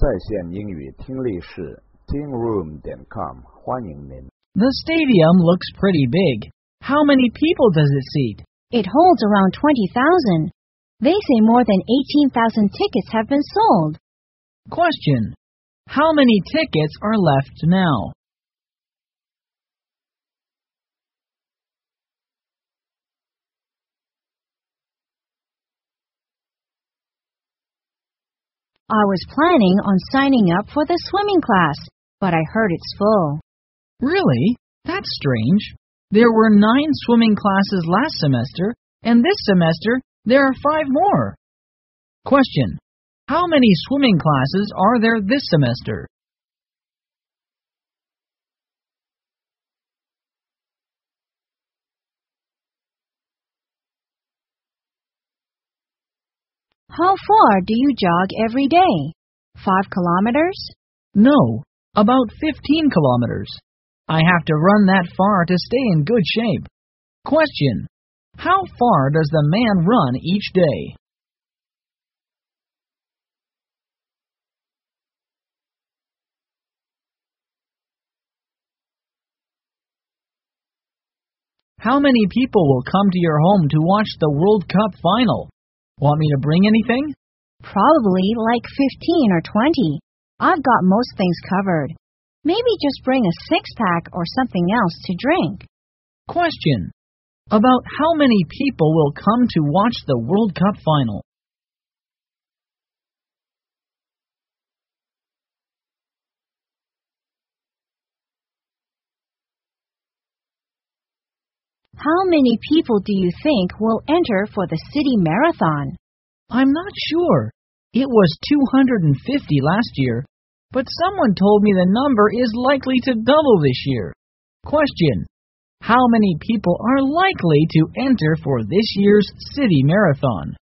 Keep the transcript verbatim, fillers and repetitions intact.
在线英语听力室 teen room 点 com 欢迎您。 The stadium looks pretty big. How many people does it seat? It holds around twenty thousand. They say more than eighteen thousand tickets have been sold. Question. How many tickets are left now? I was planning on signing up for the swimming class, but I heard it's full. Really? That's strange. There were nine swimming classes last semester, and this semester there are five more. Question. How many swimming classes are there this semester? How far do you jog every day? Five kilometers? No, about fifteen kilometers. I have to run that far to stay in good shape. Question. How far does the man run each day? How many people will come to your home to watch the World Cup final? Want me to bring anything? Probably like fifteen or twenty. I've got most things covered. Maybe just bring a six-pack or something else to drink. Question. About how many people will come to watch the World Cup final? How many people do you think will enter for the city marathon? I'm not sure. It was two hundred fifty last year, but someone told me the number is likely to double this year. Question. How many people are likely to enter for this year's city marathon?